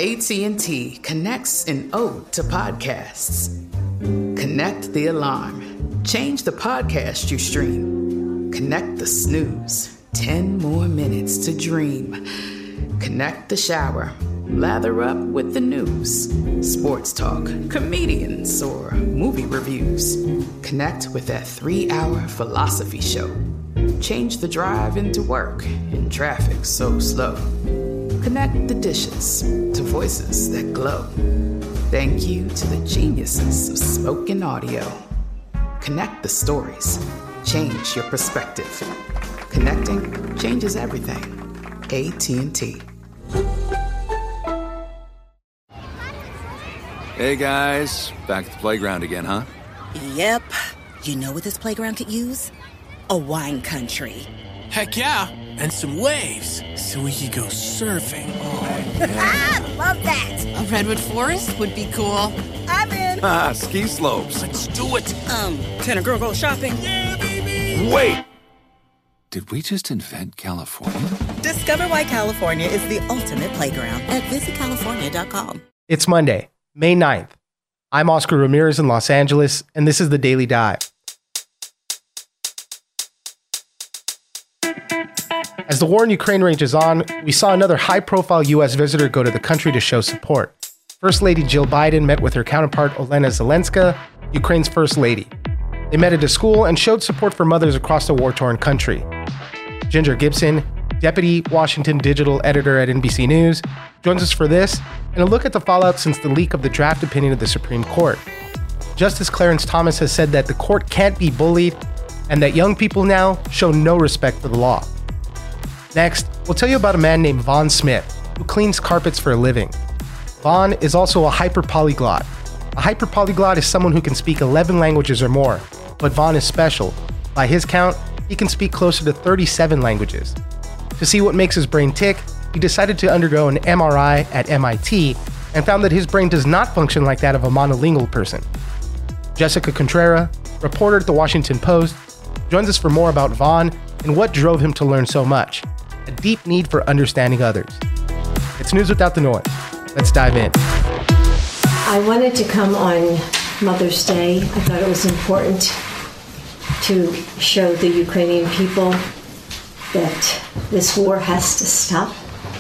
AT&T connects an ode to podcasts. Connect the alarm. Change the podcast you stream. Connect the snooze. 10 more minutes to dream. Connect the shower. Lather up with the news. Sports talk, comedians, or movie reviews. Connect with that 3-hour philosophy show. Change the drive into work in traffic so slow. Connect the dishes to voices that glow. Thank you to the geniuses of spoken audio. Connect the stories. Change your perspective. Connecting changes everything. AT&T. Hey guys, back at the playground again, huh? Yep. You know what this playground could use? A wine country. Heck yeah, and some waves so we could go surfing. Oh, yeah. Love that. A redwood forest would be cool. I'm in. Ski slopes. Let's do it. Can a girl go shopping? Yeah, baby. Wait. Did we just invent California? Discover why California is the ultimate playground at visitcalifornia.com. It's Monday, May 9th. I'm Oscar Ramirez in Los Angeles, and this is the Daily Dive. As the war in Ukraine rages on, we saw another high-profile U.S. visitor go to the country to show support. First Lady Jill Biden met with her counterpart Olena Zelenska, Ukraine's First Lady. They met at a school and showed support for mothers across the war-torn country. Ginger Gibson, Deputy Washington Digital Editor at NBC News, joins us for this and a look at the fallout since the leak of the draft opinion of the Supreme Court. Justice Clarence Thomas has said that the court can't be bullied and that young people now show no respect for the law. Next, we'll tell you about a man named Vaughn Smith, who cleans carpets for a living. Vaughn is also a hyperpolyglot. A hyperpolyglot is someone who can speak 11 languages or more, but Vaughn is special. By his count, he can speak closer to 37 languages. To see what makes his brain tick, he decided to undergo an MRI at MIT and found that his brain does not function like that of a monolingual person. Jessica Contrera, reporter at The Washington Post, joins us for more about Vaughn and what drove him to learn so much. A deep need for understanding others. It's news without the noise. Let's dive in. I wanted to come on Mother's Day. I thought it was important to show the Ukrainian people that this war has to stop.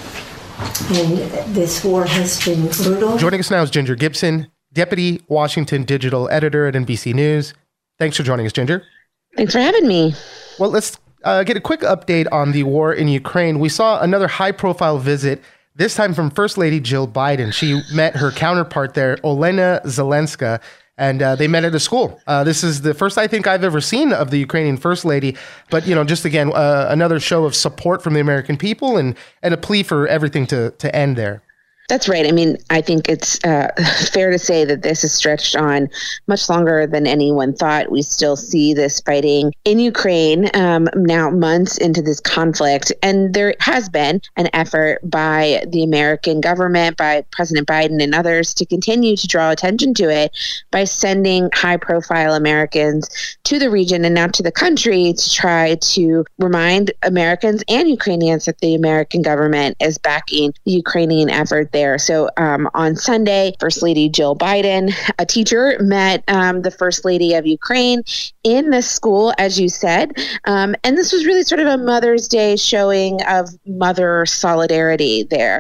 And this war has been brutal. Joining us now is Ginger Gibson, Deputy Washington Digital Editor at NBC News. Thanks for joining us, Ginger. Thanks for having me. Well, let's get a quick update on the war in Ukraine. We saw another high-profile visit, this time from First Lady Jill Biden. She met her counterpart there, Olena Zelenska, and they met at a school. This is the first I think I've ever seen of the Ukrainian First Lady. But, just again, another show of support from the American people and a plea for everything to end there. That's right. I mean, I think it's fair to say that this is stretched on much longer than anyone thought. We still see this fighting in Ukraine now months into this conflict. And there has been an effort by the American government, by President Biden and others to continue to draw attention to it by sending high-profile Americans to the region and now to the country to try to remind Americans and Ukrainians that the American government is backing the Ukrainian effort there. So on Sunday, First Lady Jill Biden, a teacher, met the First Lady of Ukraine in the school, as you said. And this was really sort of a Mother's Day showing of mother solidarity there.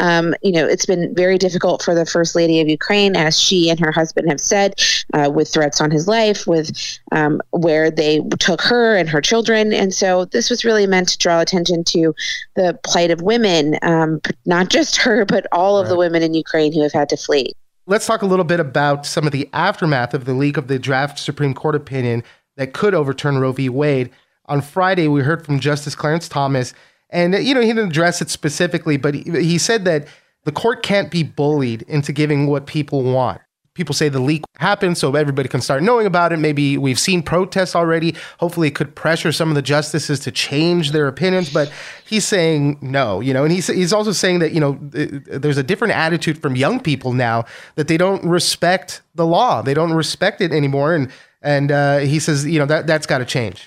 It's been very difficult for the First Lady of Ukraine, as she and her husband have said, with threats on his life, with where they took her and her children. And so this was really meant to draw attention to the plight of women, not just her, but all of the women in Ukraine who have had to flee. Let's talk a little bit about some of the aftermath of the leak of the draft Supreme Court opinion that could overturn Roe v. Wade. On Friday, we heard from Justice Clarence Thomas, and he didn't address it specifically, but he said that the court can't be bullied into giving what people want. People say the leak happened so everybody can start knowing about it. Maybe we've seen protests already. Hopefully it could pressure some of the justices to change their opinions. But he's saying no, and he's also saying that, there's a different attitude from young people now that they don't respect the law. They don't respect it anymore. And he says, that's got to change.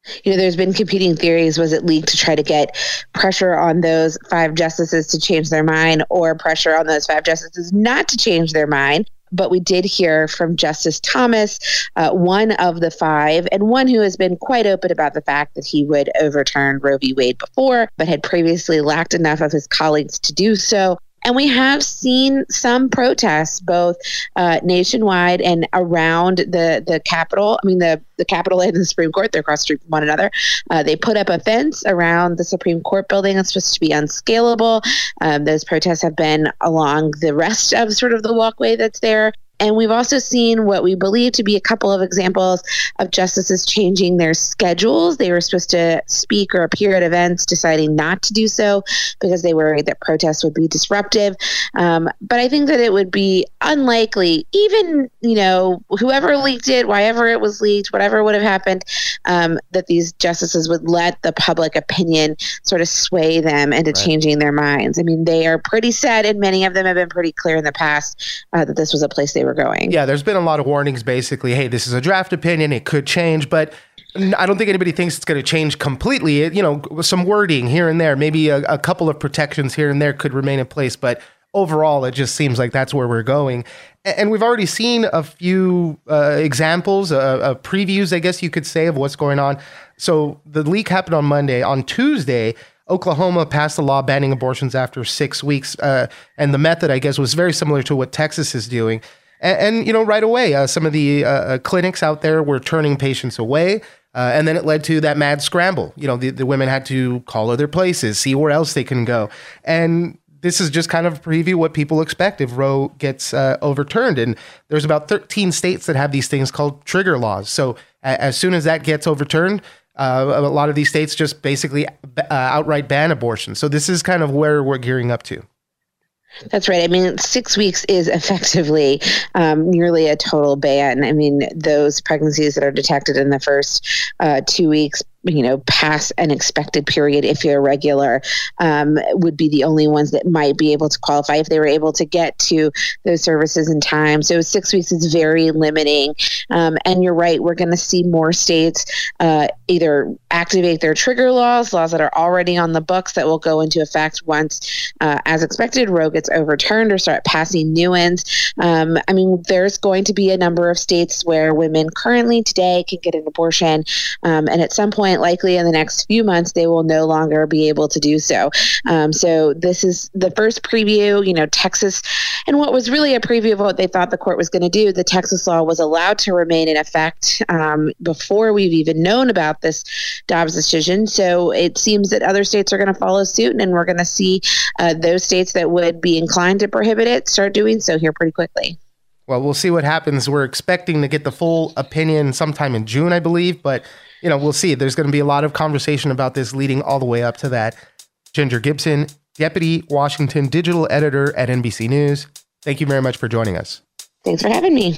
There's been competing theories. Was it leaked to try to get pressure on those 5 justices to change their mind, or pressure on those 5 justices not to change their mind? But we did hear from Justice Thomas, one of the 5, and one who has been quite open about the fact that he would overturn Roe v. Wade before, but had previously lacked enough of his colleagues to do so. And we have seen some protests, both nationwide and around the Capitol. I mean, the Capitol and the Supreme Court, they're across the street from one another. They put up a fence around the Supreme Court building. It's supposed to be unscalable. Those protests have been along the rest of sort of the walkway that's there. And we've also seen what we believe to be a couple of examples of justices changing their schedules. They were supposed to speak or appear at events, deciding not to do so because they worried that protests would be disruptive. But I think that it would be unlikely, even, whoever leaked it, wherever it was leaked, whatever would have happened, that these justices would let the public opinion sort of sway them into changing their minds. I mean, they are pretty set, and many of them have been pretty clear in the past that this was a place they were going. Yeah, there's been a lot of warnings, basically. Hey, this is a draft opinion. It could change, but I don't think anybody thinks it's going to change completely. Some wording here and there, maybe a couple of protections here and there could remain in place, but overall, it just seems like that's where we're going. And we've already seen a few examples, previews, I guess you could say, of what's going on. So the leak happened on Monday. On Tuesday, Oklahoma passed a law banning abortions after 6 weeks. And the method, I guess, was very similar to what Texas is doing. And right away, some of the clinics out there were turning patients away. And then it led to that mad scramble. The women had to call other places, see where else they can go. And this is just kind of a preview what people expect if Roe gets overturned. And there's about 13 states that have these things called trigger laws. So as soon as that gets overturned, a lot of these states just basically outright ban abortion. So this is kind of where we're gearing up to. That's right. I mean, 6 weeks is effectively nearly a total ban. I mean, those pregnancies that are detected in the first 2 weeks, past an expected period, if you're regular, would be the only ones that might be able to qualify if they were able to get to those services in time. So 6 weeks is very limiting. And you're right, we're going to see more states either activate their trigger laws that are already on the books that will go into effect once, as expected, Roe gets overturned, or start passing new ones. I mean, there's going to be a number of states where women currently today can get an abortion. And at some point, likely in the next few months, they will no longer be able to do so. So this is the first preview, Texas, and what was really a preview of what they thought the court was going to do. The Texas law was allowed to remain in effect before we've even known about this Dobbs decision. So it seems that other states are going to follow suit, and we're going to see those states that would be inclined to prohibit it start doing so here pretty quickly. Well, we'll see what happens. We're expecting to get the full opinion sometime in June, I believe, but we'll see. There's going to be a lot of conversation about this leading all the way up to that. Ginger Gibson, Deputy Washington Digital Editor at NBC News. Thank you very much for joining us. Thanks for having me.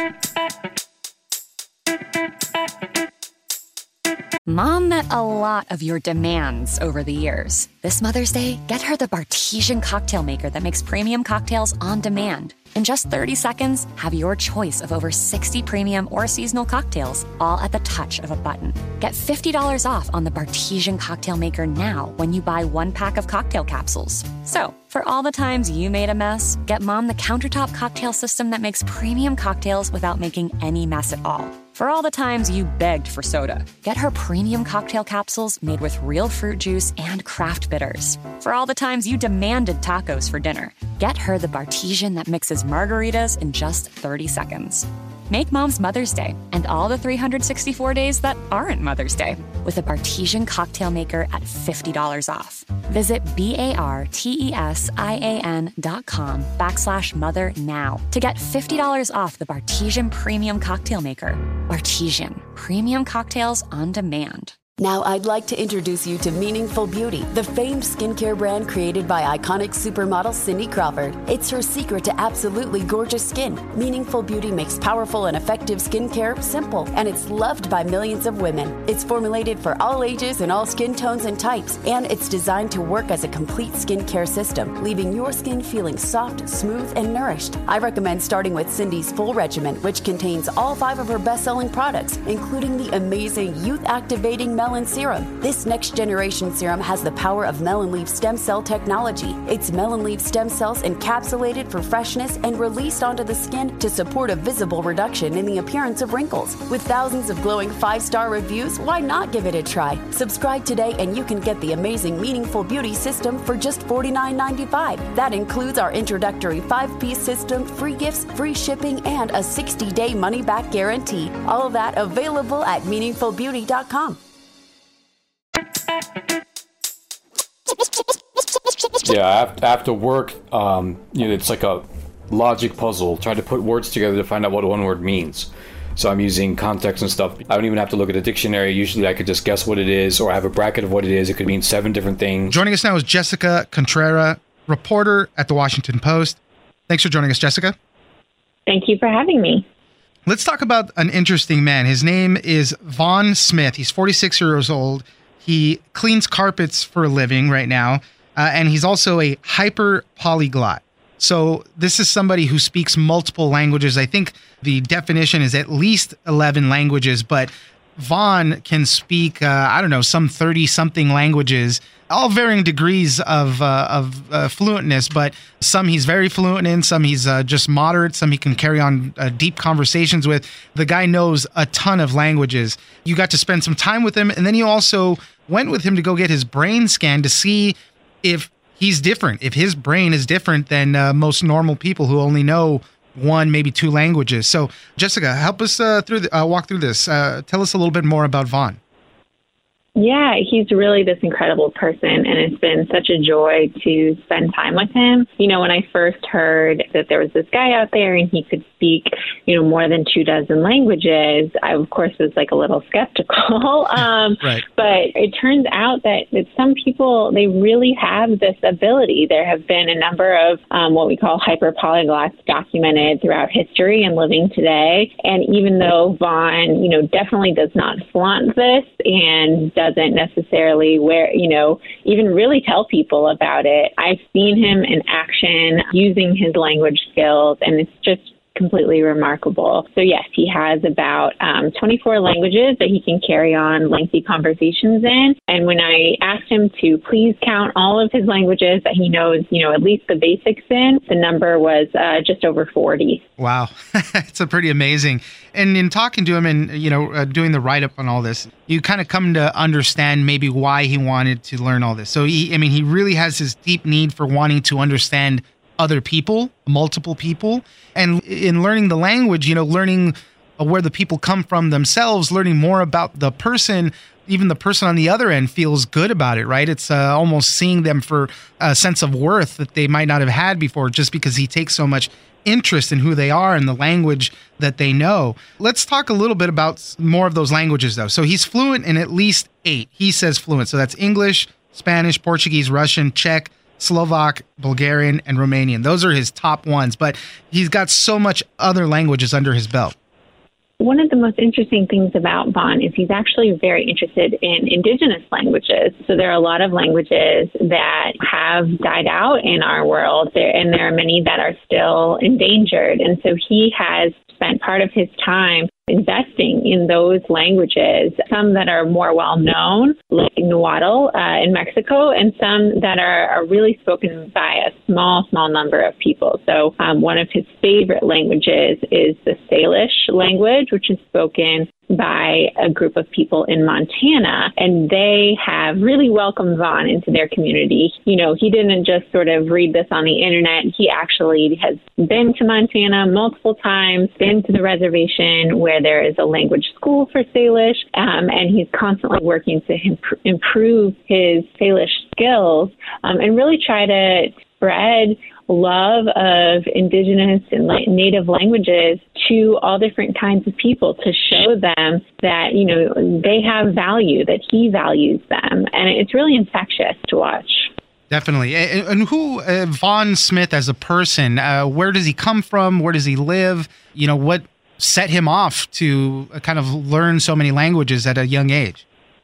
Mom met a lot of your demands over the years. This Mother's Day, get her the Bartesian cocktail maker that makes premium cocktails on demand. In just 30 seconds, have your choice of over 60 premium or seasonal cocktails, all at the touch of a button. Get $50 off on the Bartesian cocktail maker now when you buy 1 pack of cocktail capsules. So, for all the times you made a mess, get Mom the countertop cocktail system that makes premium cocktails without making any mess at all. For all the times you begged for soda, get her premium cocktail capsules made with real fruit juice and craft bitters. For all the times you demanded tacos for dinner, get her the Bartesian that mixes margaritas in just 30 seconds. Make Mom's Mother's Day and all the 364 days that aren't Mother's Day with a Bartesian cocktail maker at $50 off. Visit BARTESIAN.com/mother now to get $50 off the Bartesian Premium Cocktail Maker. Bartesian, premium cocktails on demand. Now I'd like to introduce you to Meaningful Beauty, the famed skincare brand created by iconic supermodel Cindy Crawford. It's her secret to absolutely gorgeous skin. Meaningful Beauty makes powerful and effective skincare simple, and it's loved by millions of women. It's formulated for all ages and all skin tones and types, and it's designed to work as a complete skincare system, leaving your skin feeling soft, smooth, and nourished. I recommend starting with Cindy's full regimen, which contains all 5 of her best-selling products, including the amazing youth-activating Melon Serum. This next generation serum has the power of melon leaf stem cell technology. It's melon leaf stem cells encapsulated for freshness and released onto the skin to support a visible reduction in the appearance of wrinkles. With thousands of glowing 5-star reviews, why not give it a try? Subscribe today and you can get the amazing Meaningful Beauty system for just $49.95. That includes our introductory 5-piece system, free gifts, free shipping, and a 60-day money-back guarantee. All of that available at meaningfulbeauty.com. Yeah, after work, it's like a logic puzzle, trying to put words together to find out what one word means. So I'm using context and stuff. I don't even have to look at a dictionary. Usually I could just guess what it is, or I have a bracket of what it is. It could mean 7 different things. Joining us now is Jessica Contreras, reporter at The Washington Post. Thanks for joining us, Jessica. Thank you for having me. Let's talk about an interesting man. His name is Vaughn Smith. He's 46 years old. He cleans carpets for a living right now, and he's also a hyper polyglot. So this is somebody who speaks multiple languages. I think the definition is at least 11 languages, but Vaughn can speak, some 30-something languages, all varying degrees of fluentness, but some he's very fluent in, some he's just moderate, some he can carry on deep conversations with. The guy knows a ton of languages. You got to spend some time with him, and then you also went with him to go get his brain scanned to see if he's different, if his brain is different than most normal people who only know 1, maybe 2 languages. So, Jessica, help us walk through this. Tell us a little bit more about Vaughn. Yeah, he's really this incredible person, and it's been such a joy to spend time with him. You know, when I first heard that there was this guy out there and he could speak, more than 24 languages, I, of course, was like a little skeptical. Right. But it turns out that some people, they really have this ability. There have been a number of what we call hyperpolyglots documented throughout history and living today. And even though Vaughn, definitely does not flaunt this and doesn't necessarily even really tell people about it, I've seen him in action using his language skills, and it's just completely remarkable. So yes, he has about 24 languages that he can carry on lengthy conversations in. And when I asked him to please count all of his languages that he knows, at least the basics in, the number was just over 40. Wow. It's pretty amazing. And in talking to him and, doing the write-up on all this, you kind of come to understand maybe why he wanted to learn all this. So he really has this deep need for wanting to understand other people, multiple people. And in learning the language, learning where the people come from themselves, learning more about the person, even the person on the other end feels good about it, right? It's almost seeing them for a sense of worth that they might not have had before, just because he takes so much interest in who they are and the language that they know. Let's talk a little bit about more of those languages, though. So he's fluent in at least 8. He says fluent. So that's English, Spanish, Portuguese, Russian, Czech, Slovak, Bulgarian, and Romanian. Those are his top ones, but he's got so much other languages under his belt. One of the most interesting things about Vaughn is he's actually very interested in indigenous languages. So there are a lot of languages that have died out in our world, and there are many that are still endangered. And so he has spent part of his time investing in those languages, some that are more well known, like Nahuatl in Mexico, and some that are really spoken by a small number of people. So one of his favorite languages is the Salish language, which is spoken by a group of people in Montana, and they have really welcomed Vaughn into their community. He didn't just sort of read this on the internet. He actually has been to Montana multiple times, been to the reservation where there is a language school for Salish, and he's constantly working to improve his Salish skills and really try to spread love of indigenous and native languages to all different kinds of people, to show them that, they have value, that he values them. And it's really infectious to watch. Definitely. And who, Vaughn Smith as a person, where does he come from? Where does he live? What set him off to kind of learn so many languages at a young age?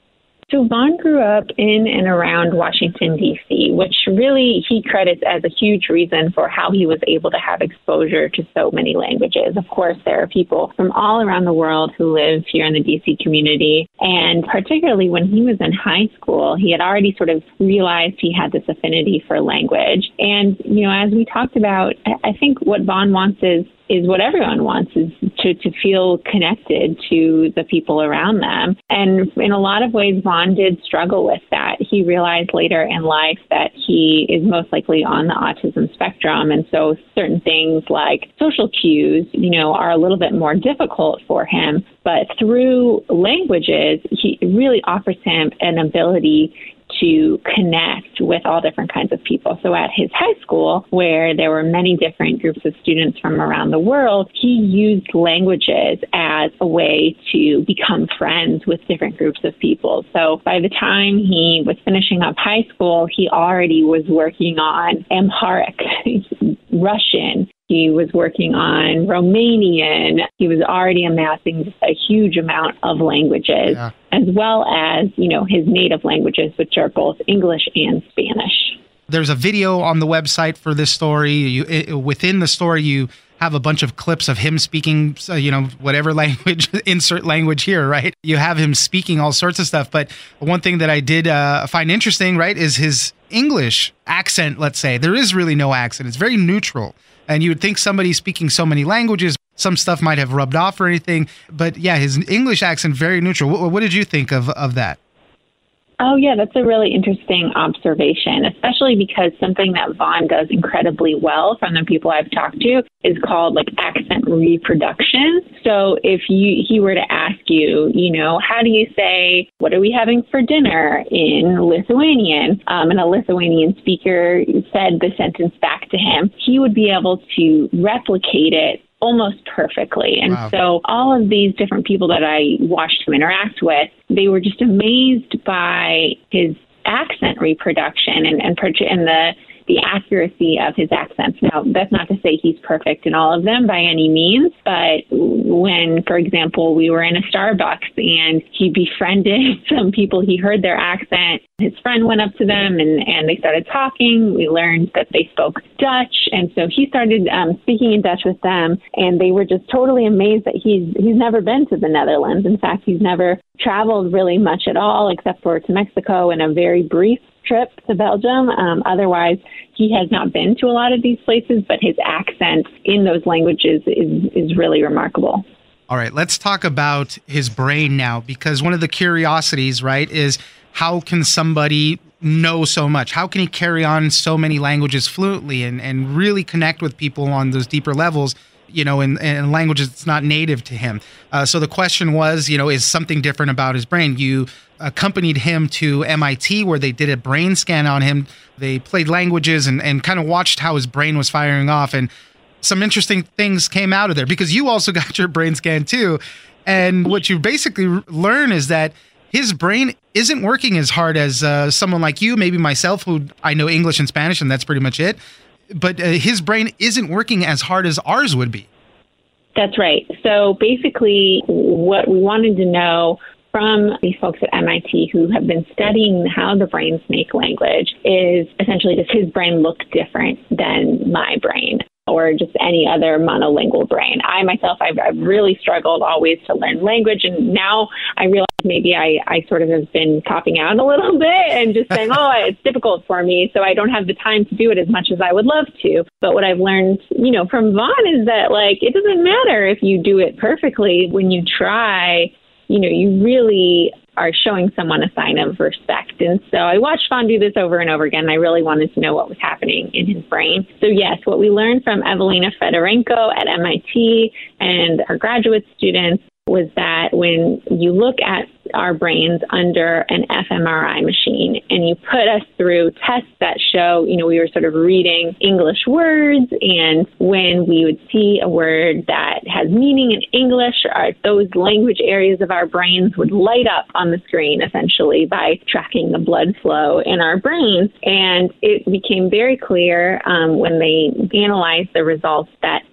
So Vaughn grew up in and around Washington, D.C., which really he credits as a huge reason for how he was able to have exposure to so many languages. Of course, there are people from all around the world who live here in the D.C. community. And particularly when he was in high school, he had already sort of realized he had this affinity for language. And, as we talked about, I think what Vaughn wants is what everyone wants, is to feel connected to the people around them. And in a lot of ways, Vaughn did struggle with that. He realized later in life that he is most likely on the autism spectrum. And so certain things like social cues, are a little bit more difficult for him. But through languages, he really offers him an ability to connect with all different kinds of people. So at his high school, where there were many different groups of students from around the world, he used languages as a way to become friends with different groups of people. So by the time he was finishing up high school, he already was working on Amharic, Russian. He was working on Romanian. He was already amassing just a huge amount of languages, as well as, his native languages, which are both English and Spanish. There's a video on the website for this story. Within the story, you have a bunch of clips of him speaking, whatever language, insert language here, right? You have him speaking all sorts of stuff. But one thing that I did find interesting, right, is his English accent, let's say. There is really no accent. It's very neutral. And you would think somebody speaking so many languages, some stuff might have rubbed off or anything. But yeah, his English accent, very neutral. What did you think of that? Oh, yeah, that's a really interesting observation, especially because something that Vaughn does incredibly well from the people I've talked to is called accent reproduction. So if he were to ask you, how do you say, what are we having for dinner in Lithuanian? And a Lithuanian speaker said the sentence back to him, he would be able to replicate it almost perfectly. And so all of these different people that I watched him interact with, they were just amazed by his accent reproduction and the accuracy of his accents. Now, that's not to say he's perfect in all of them by any means, but when, for example, we were in a Starbucks and he befriended some people, he heard their accent, his friend went up to them and they started talking. We learned that they spoke Dutch, and so he started speaking in Dutch with them, and they were just totally amazed that he's never been to the Netherlands. In fact, he's never traveled really much at all, except for to Mexico and a very brief trip to Belgium. Otherwise, he has not been to a lot of these places, but his accent in those languages is really remarkable. All right, let's talk about his brain now, because one of the curiosities, right, is how can somebody know so much? How can he carry on so many languages fluently and really connect with people on those deeper levels, in languages that's not native to him? So the question was, is something different about his brain? You accompanied him to MIT where they did a brain scan on him. They played languages and kind of watched how his brain was firing off. And some interesting things came out of there, because you also got your brain scan too. And what you basically learn is that his brain isn't working as hard as someone like you, maybe myself, who I know English and Spanish, and that's pretty much it. But his brain isn't working as hard as ours would be. That's right. So basically, what we wanted to know from these folks at MIT who have been studying how the brains make language is essentially, does his brain look different than my brain or just any other monolingual brain? I myself, I've really struggled always to learn language, and now I realize maybe I sort of have been copping out a little bit and just saying, it's difficult for me, so I don't have the time to do it as much as I would love to. But what I've learned, from Vaughn is that, it doesn't matter if you do it perfectly. When you try, you really are showing someone a sign of respect. And so I watched Vaughn do this over and over again. And I really wanted to know what was happening in his brain. So yes, what we learned from Evelina Fedorenko at MIT and her graduate students was that when you look at our brains under an fMRI machine and you put us through tests that show, we were sort of reading English words, and when we would see a word that has meaning in English, those language areas of our brains would light up on the screen, essentially, by tracking the blood flow in our brains. And it became very clear when they analyzed the results that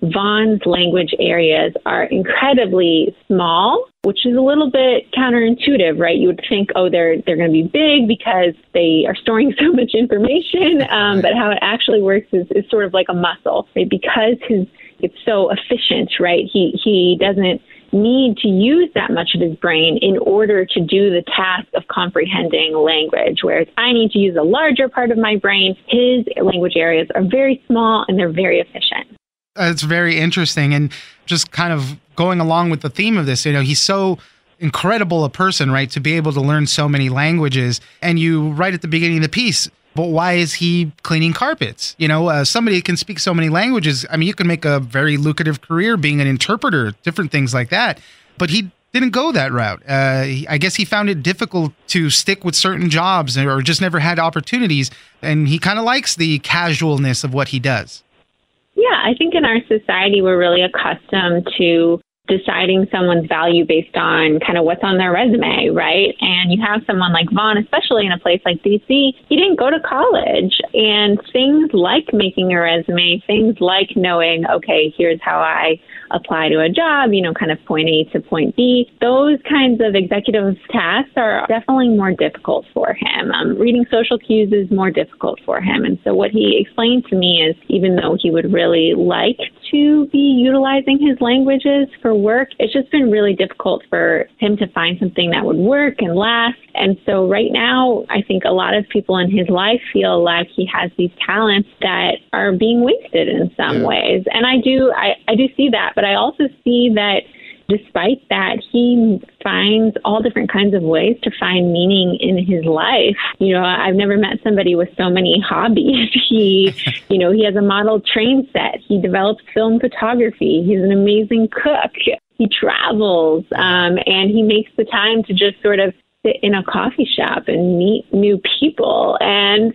Vaughn's language areas are incredibly small, which is a little bit counterintuitive, right? You would think, oh, they're going to be big because they are storing so much information. But how it actually works is sort of like a muscle, right? Because it's so efficient, right? He doesn't need to use that much of his brain in order to do the task of comprehending language, whereas I need to use a larger part of my brain. His language areas are very small and they're very efficient. It's very interesting. And just kind of going along with the theme of this, he's so incredible a person, right, to be able to learn so many languages. And you write at the beginning of the piece, but why is he cleaning carpets? Somebody can speak so many languages. I mean, you can make a very lucrative career being an interpreter, different things like that. But he didn't go that route. I guess he found it difficult to stick with certain jobs or just never had opportunities. And he kind of likes the casualness of what he does. Yeah, I think in our society, we're really accustomed to deciding someone's value based on kind of what's on their resume, right? And you have someone like Vaughn, especially in a place like DC, he didn't go to college. And things like making a resume, things like knowing, okay, here's how I apply to a job, kind of point A to point B, those kinds of executive tasks are definitely more difficult for him. Reading social cues is more difficult for him. And so what he explained to me is, even though he would really like to be utilizing his languages for work, it's just been really difficult for him to find something that would work and last. And so right now, I think a lot of people in his life feel like he has these talents that are being wasted in some ways. And I do see that, but I also see that despite that, he finds all different kinds of ways to find meaning in his life. I've never met somebody with so many hobbies. He has a model train set. He develops film photography. He's an amazing cook. He travels, and he makes the time to just sort of sit in a coffee shop and meet new people. And,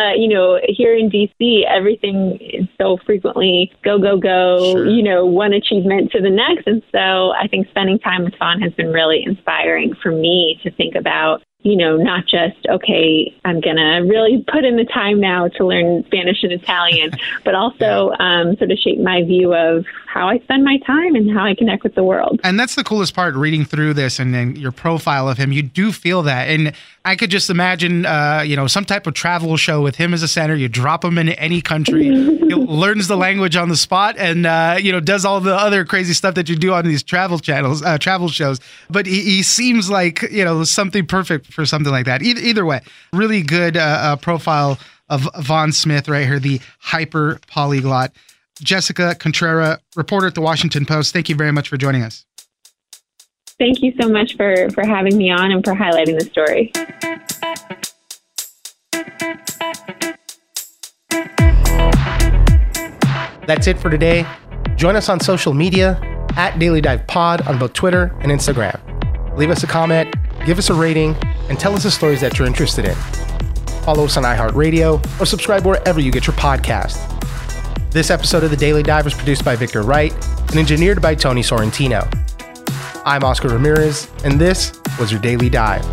here in DC, everything is so frequently go, go, go, sure. One achievement to the next. And so I think spending time with Vaughn has been really inspiring for me to think about, not just, okay, I'm going to really put in the time now to learn Spanish and Italian, but also sort of shape my view of how I spend my time and how I connect with the world. And that's the coolest part, reading through this and then your profile of him. You do feel that. And I could just imagine, some type of travel show with him as a center. You drop him in any country, he learns the language on the spot and, does all the other crazy stuff that you do on these travel shows. But he seems like, something perfect for something like that. Either way, really good profile of Vaughn Smith right here, the hyper polyglot. Jessica Contrera, reporter at the Washington Post, thank you very much for joining us. Thank you so much for having me on and for highlighting the story. That's it for today. Join us on social media at Daily Dive Pod on both Twitter and Instagram. Leave us a comment, give us a rating, and tell us the stories that you're interested in. Follow us on iHeartRadio or subscribe wherever you get your podcast. This episode of The Daily Dive was produced by Victor Wright and engineered by Tony Sorrentino. I'm Oscar Ramirez, and this was your Daily Dive.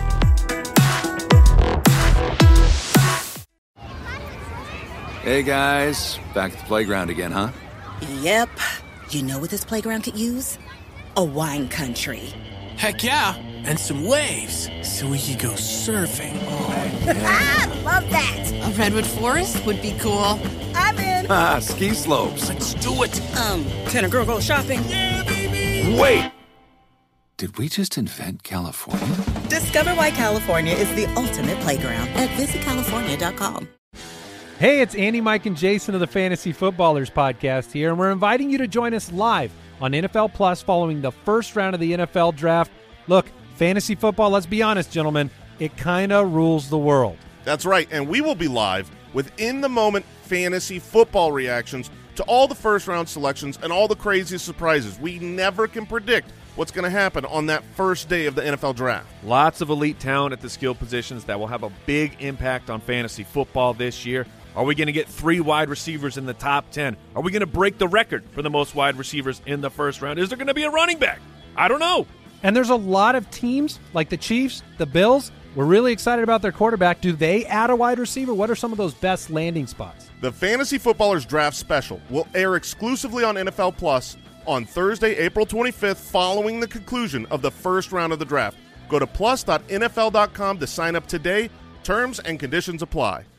Hey guys, back at the playground again, huh? Yep. You know what this playground could use? A wine country. Heck yeah, and some waves so we could go surfing. Oh, yeah. Ah, love that. A redwood forest would be cool. I'm in. Ah, ski slopes. Let's do it. Can a girl go shopping? Yeah, baby. Wait! Did we just invent California? Discover why California is the ultimate playground at visitcalifornia.com. Hey, it's Andy, Mike, and Jason of the Fantasy Footballers podcast here, and we're inviting you to join us live on NFL Plus following the first round of the NFL Draft. Look, fantasy football, let's be honest, gentlemen, it kind of rules the world. That's right, and we will be live with in-the-moment fantasy football reactions to all the first-round selections and all the crazy surprises. We never can predict what's going to happen on that first day of the NFL Draft. Lots of elite talent at the skill positions that will have a big impact on fantasy football this year. Are we going to get 3 wide receivers in the top 10? Are we going to break the record for the most wide receivers in the first round? Is there going to be a running back? I don't know. And there's a lot of teams like the Chiefs, the Bills, We're really excited about their quarterback. Do they add a wide receiver? What are some of those best landing spots? The Fantasy Footballers Draft Special will air exclusively on NFL Plus on Thursday, April 25th, following the conclusion of the first round of the draft. Go to plus.nfl.com to sign up today. Terms and conditions apply.